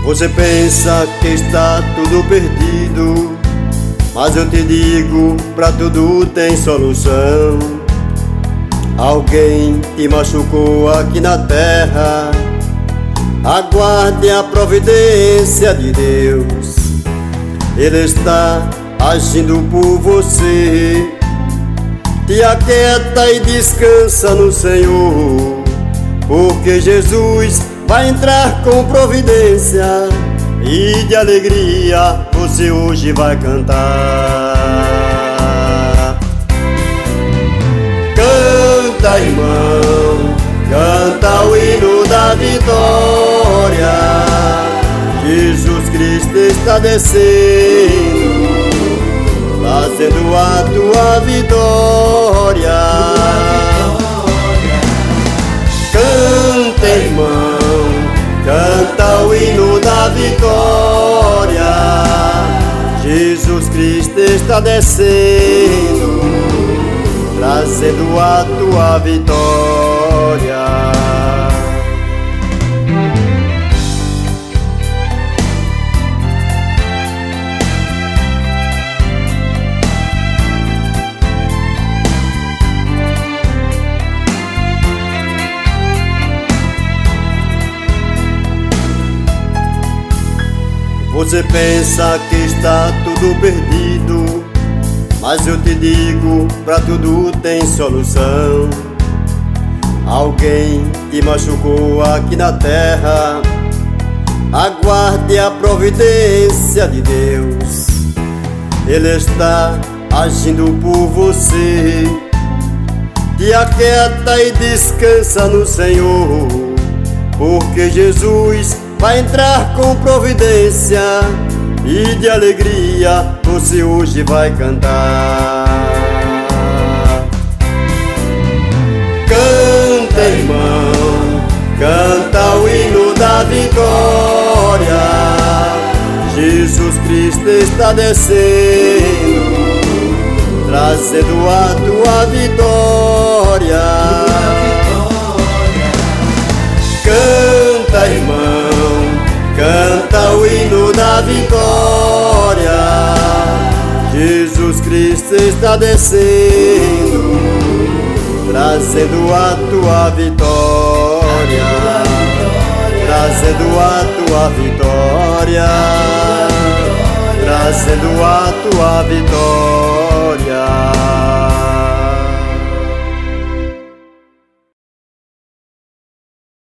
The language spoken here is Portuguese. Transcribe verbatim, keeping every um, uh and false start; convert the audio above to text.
Você pensa que está tudo perdido, mas eu te digo, pra tudo tem solução. Alguém te machucou aqui na terra, aguarde a providência de Deus. Ele está agindo por você. Te aquieta e descansa no Senhor, porque Jesus vai entrar com providência, e de alegria você hoje vai cantar. Canta, irmão, canta o hino da vitória. Jesus Cristo está descendo, trazendo a tua vitória. Canta, irmão, canta o hino da vitória. Jesus Cristo está descendo, trazendo a tua vitória. Você pensa que está tudo perdido, mas eu te digo, pra tudo tem solução. Alguém te machucou aqui na terra, aguarde a providência de Deus. Ele está agindo por você. Te aquieta e descansa no Senhor, porque Jesus vai entrar com providência, e de alegria você hoje vai cantar. Canta, irmão, canta o hino da vitória. Jesus Cristo está descendo, trazendo a tua vitória. Canta, irmão, canta o hino da vitória. Jesus Cristo está descendo, trazendo a tua vitória, trazendo a tua vitória, trazendo a tua vitória.